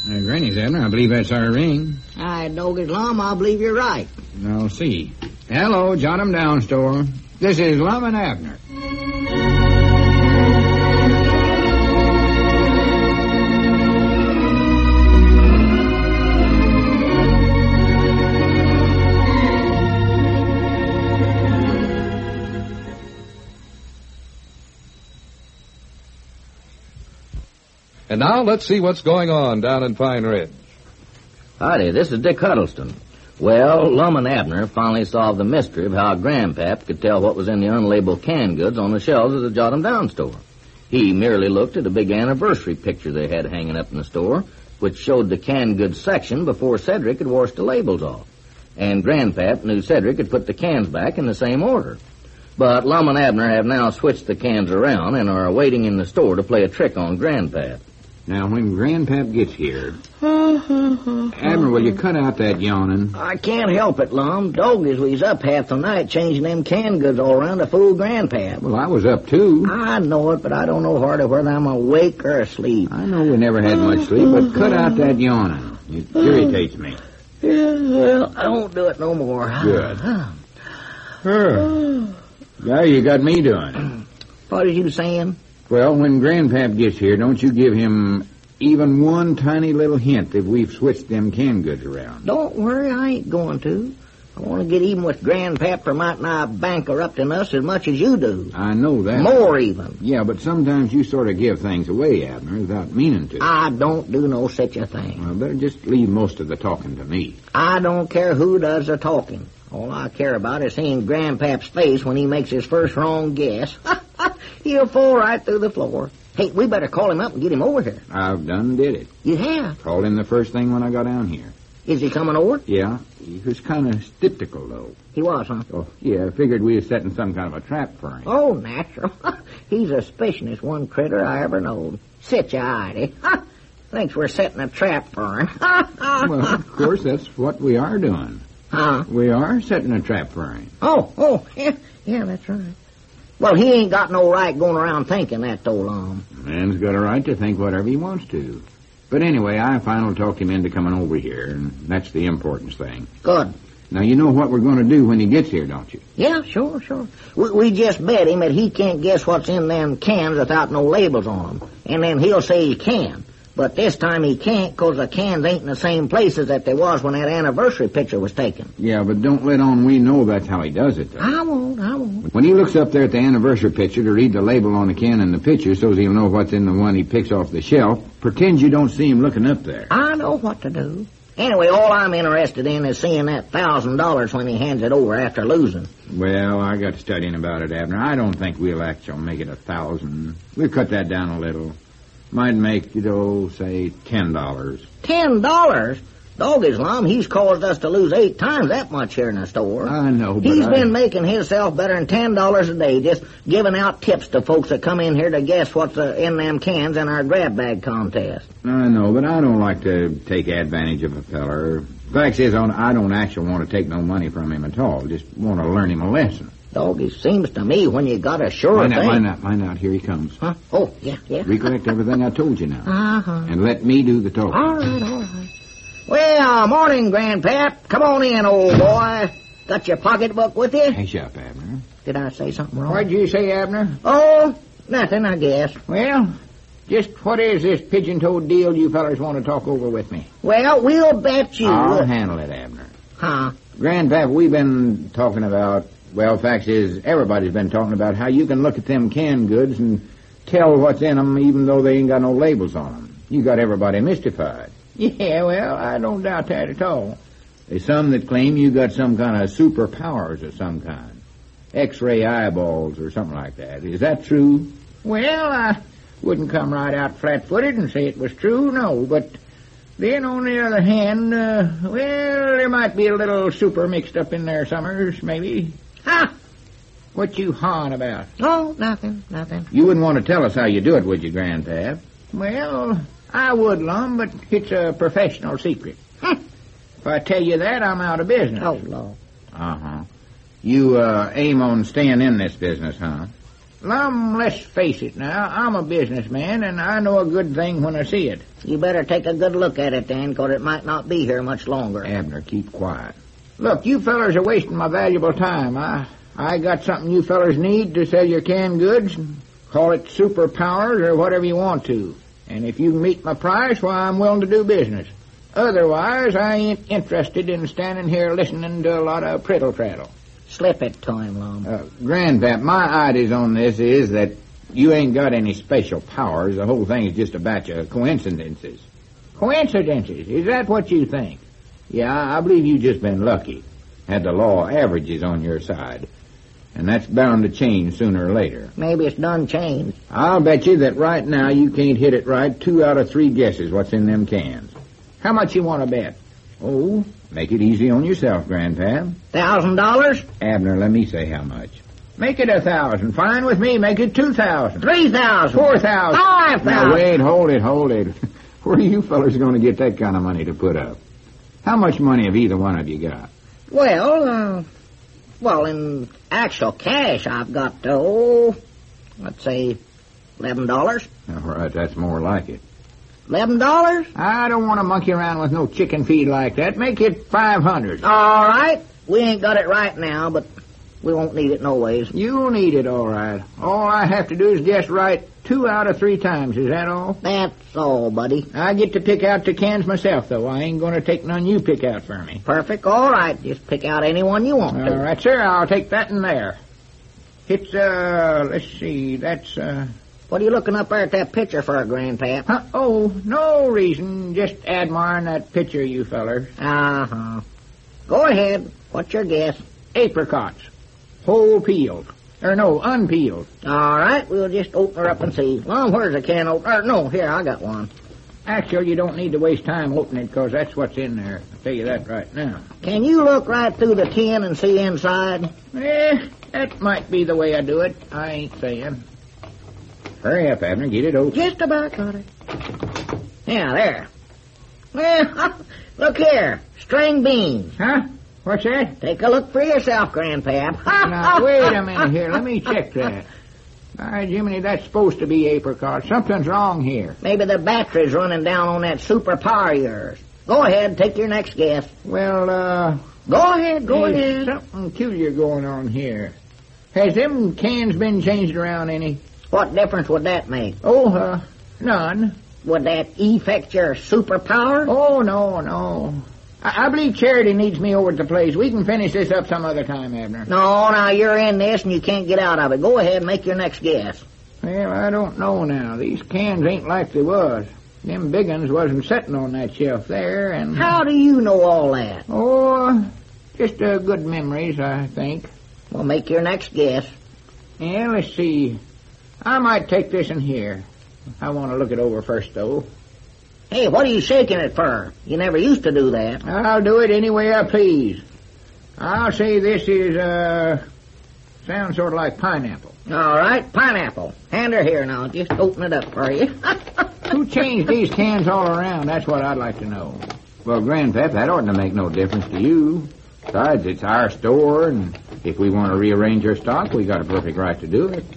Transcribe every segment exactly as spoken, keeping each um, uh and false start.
Uh, Granny's, Abner. I believe that's our ring. I dog his Lum, I believe you're right. I'll see. Hello, Jot 'em Down store. This is Lum and Abner. And now let's see what's going on down in Pine Ridge. Howdy, this is Dick Huddleston. Well, Lum and Abner finally solved the mystery of how Grandpap could tell what was in the unlabeled canned goods on the shelves of the Jot 'em Down store. He merely looked at a big anniversary picture they had hanging up in the store, which showed the canned goods section before Cedric had washed the labels off. And Grandpap knew Cedric had put the cans back in the same order. But Lum and Abner have now switched the cans around and are waiting in the store to play a trick on Grandpap. Now, when Grandpap gets here... Abner, will you cut out that yawning? I can't help it, Lum. Doggies was up half the night changing them canned goods all around to fool Grandpap. Well, I was up, too. I know it, but I don't know hardly whether I'm awake or asleep. I know we never had much sleep, but cut out that yawning. It irritates me. Yeah, well, I won't do it no more. Good. Sure. Yeah, you got me doing. What are you saying? Well, when Grandpap gets here, don't you give him even one tiny little hint that we've switched them canned goods around. Don't worry, I ain't going to. I want to get even with Grandpap for might not bankrupting us as much as you do. I know that. More even. Yeah, but sometimes you sort of give things away, Abner, without meaning to. I don't do no such a thing. Well, better just leave most of the talking to me. I don't care who does the talking. All I care about is seeing Grandpap's face when he makes his first wrong guess. He'll fall right through the floor. Hey, we better call him up and get him over here. I've done did it. You have? Called him the first thing when I got down here. Is he coming over? Yeah. He was kind of skeptical, though. He was, huh? Oh, yeah, I figured we was setting some kind of a trap for him. Oh, natural. He's the suspicionest one critter I ever knowed. Sit ya, Heidi. Thinks we're setting a trap for him. Well, of course, that's what we are doing. Huh? We are setting a trap for him. Oh, oh, yeah, yeah, that's right. Well, he ain't got no right going around thinking that, though, Lum. Man's got a right to think whatever he wants to. But anyway, I finally talked him into coming over here, and that's the important thing. Good. Now, you know what we're going to do when he gets here, don't you? Yeah, sure, sure. We, we just bet him that he can't guess what's in them cans without no labels on them. And then he'll say he can. But this time he can't because the cans ain't in the same places that they was when that anniversary picture was taken. Yeah, but don't let on we know that's how he does it, though. I won't, I won't. When he looks up there at the anniversary picture to read the label on the can in the picture so he'll know what's in the one he picks off the shelf, pretend you don't see him looking up there. I know what to do. Anyway, all I'm interested in is seeing that thousand dollars when he hands it over after losing. Well, I got studying about it, Abner. I don't think we'll actually make it a thousand. We'll cut that down a little. Might make, you know, say ten dollars. Ten dollars? Dog Islam, he's caused us to lose eight times that much here in the store. I know, but He's I... been making himself better than ten dollars a day, just giving out tips to folks that come in here to guess what's uh, in them cans in our grab bag contest. I know, but I don't like to take advantage of a feller. Fact is, I don't actually want to take no money from him at all. Just want to learn him a lesson. Dog, it seems to me when you got a sure mind thing... Out, mind out, mind out. Here he comes. Huh? Oh, yeah, yeah. Recollect everything I told you now. Uh-huh. And let me do the talking. All right, all right. Well, morning, Grandpap. Come on in, old boy. Got your pocketbook with you? Hush up, Abner. Did I say something wrong? What'd you say, Abner? Oh, nothing, I guess. Well, just what is this pigeon-toed deal you fellers want to talk over with me? Well, we'll bet you... I'll handle it, Abner. Huh? Grandpap, we've been talking about... Well, fact is, everybody's been talking about how you can look at them canned goods and tell what's in them even though they ain't got no labels on them. You got everybody mystified. Yeah, well, I don't doubt that at all. There's some that claim you got some kind of superpowers of some kind. X-ray eyeballs or something like that. Is that true? Well, I wouldn't come right out flat-footed and say it was true, no. But then, on the other hand, uh, well, there might be a little super mixed up in there summers, maybe. Ha! What you hawing about? Oh, nothing, nothing. You wouldn't want to tell us how you do it, would you, Grandpap? Well, I would, Lum, but it's a professional secret. If I tell you that, I'm out of business. Oh, Lord. Uh-huh. You, uh, aim on staying in this business, huh? Lum, let's face it now. I'm a businessman, and I know a good thing when I see it. You better take a good look at it, then, 'cause it might not be here much longer. Abner, keep quiet. Look, you fellers are wasting my valuable time. I I got something you fellers need to sell your canned goods. Call it superpowers or whatever you want to. And if you can meet my price, why, I'm willing to do business. Otherwise, I ain't interested in standing here listening to a lot of prittle-prattle. Slip it to him, Lum. Uh, Grandpap, my ideas on this is that you ain't got any special powers. The whole thing is just a batch of coincidences. Coincidences? Is that what you think? Yeah, I believe you just been lucky. Had the law of averages on your side. And that's bound to change sooner or later. Maybe it's done changed. I'll bet you that right now you can't hit it right two out of three guesses what's in them cans. How much you want to bet? Oh, make it easy on yourself, Grandpap. Thousand dollars? Abner, let me say how much. Make it a thousand. Fine with me. Make it two thousand. Three thousand. Four thousand. Five thousand. Now, wait, hold it, hold it. Where are you fellas going to get that kind of money to put up? How much money have either one of you got? Well, uh, well, in actual cash, I've got, oh, let's say, eleven dollars. All right, that's more like it. Eleven dollars? I don't want to monkey around with no chicken feed like that. Make it five hundred. All right. We ain't got it right now, but we won't need it no ways. You'll need it, all right. All I have to do is guess right two out of three times. Is that all? That's all, buddy. I get to pick out the cans myself, though. I ain't going to take none you pick out for me. Perfect. All right. Just pick out any one you want to. All right, sir. I'll take that in there. It's, uh, let's see. That's, uh... What are you looking up there at that picture for, Grandpap? Huh? Oh, no reason. Just admiring that picture, you fellers. Uh-huh. Go ahead. What's your guess? Apricots. Whole peeled. Or no, unpeeled. All right. We'll just open her up and see. Well, where's the can opener? No, here, I got one. Actually, you don't need to waste time opening it, because that's what's in there. I'll tell you that right now. Can you look right through the tin and see inside? Eh, that might be the way I do it. I ain't saying. Hurry up, Abner. Get it open. Just about got it. Yeah, there. Well, look here. String beans. Huh? What's that? Take a look for yourself, Grandpap. Now, wait a minute here. Let me check that. All right, Jiminy, that's supposed to be apricot. Something's wrong here. Maybe the battery's running down on that superpower of yours. Go ahead. Take your next guess. Well, uh... Go ahead. Go there's ahead. something peculiar going on here. Has them cans been changed around any? What difference would that make? Oh, uh, none. Would that affect your superpower? Oh, no, no. I, I believe Charity needs me over at the place. We can finish this up some other time, Abner. No, now you're in this and you can't get out of it. Go ahead and make your next guess. Well, I don't know now. These cans ain't like they was. Them big uns wasn't sitting on that shelf there, and... How do you know all that? Oh, just uh, good memories, I think. Well, make your next guess. Yeah, let's see. I might take this in here. I want to look it over first, though. Hey, what are you shaking it for? You never used to do that. I'll do it any way I please. I'll say this is, uh, sounds sort of like pineapple. All right, pineapple. Hand her here now. Just open it up for you. Who changed these cans all around? That's what I'd like to know. Well, Grandpap, that oughtn't to make no difference to you. Besides, it's our store, and if we want to rearrange our stock, we got a perfect right to do it.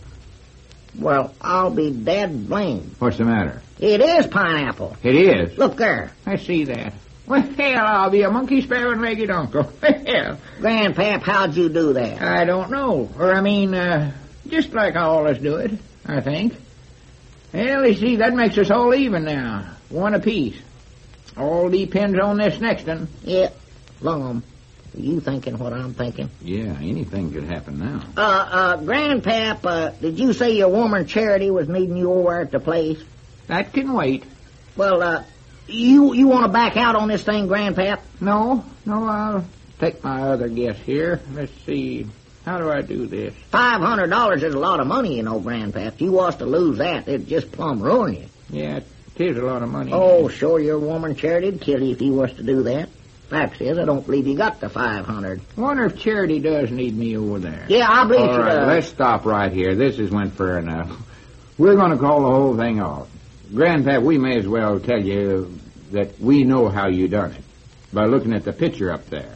Well, I'll be dead blamed. What's the matter? It is pineapple. It is? Look there. I see that. Well, hell, I'll be a monkey sparrow-legged uncle. Hell. Grandpap, how'd you do that? I don't know. Or, I mean, uh, just like I always do it, I think. Well, you see, that makes us all even now. One apiece. All depends on this next one. Yeah. Lum, are you thinking what I'm thinking? Yeah, anything could happen now. Uh, uh, Grandpap, uh, did you say your woman Charity was needing you over at the place? That can wait. Well, uh, you you want to back out on this thing, Grandpap? No, no, I'll take my other guess here. Let's see. How do I do this? Five hundred dollars is a lot of money, you know, Grandpap. If you was to lose that, it'd just plumb ruin you. Yeah, it is a lot of money. Oh, sure, your woman Charity'd kill you if you was to do that. Fact is, I don't believe you got the five hundred. Wonder if Charity does need me over there. Yeah, I believe All she right, does. let's stop right here. This has went fair enough. We're going to call the whole thing off. Grandpap, we may as well tell you that we know how you done it by looking at the picture up there.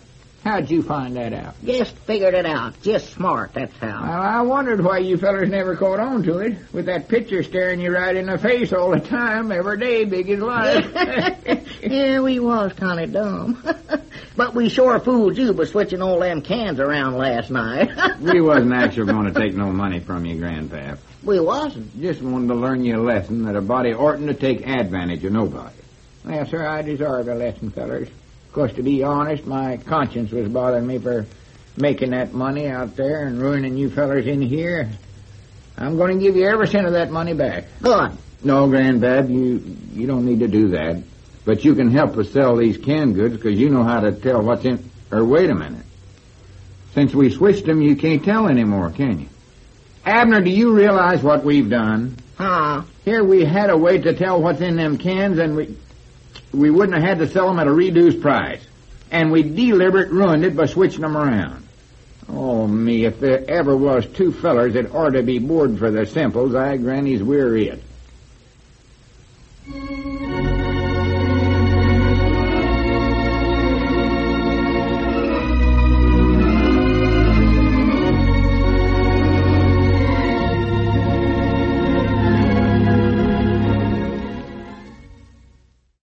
How'd you find that out? Just figured it out. Just smart, that's how. Well, I wondered why you fellers never caught on to it, with that picture staring you right in the face all the time, every day, big as life. Yeah, we was kind of dumb. But we sure fooled you by switching all them cans around last night. We wasn't actually going to take no money from you, Grandpap. We wasn't. Just wanted to learn you a lesson that a body oughtn't to take advantage of nobody. Well, sir, I deserve a lesson, fellers. Of course, to be honest, my conscience was bothering me for making that money out there and ruining you fellers in here. I'm going to give you every cent of that money back. Good. No, Grandpap, you you don't need to do that. But you can help us sell these canned goods because you know how to tell what's in... Or wait a minute. Since we switched them, you can't tell anymore, can you? Abner, do you realize what we've done? Huh? Here we had a way to tell what's in them cans, and we... We wouldn't have had to sell them at a reduced price. And we deliberate ruined it by switching them around. Oh, me, if there ever was two fellers that ought to be bored for their simples, I grannies we're it.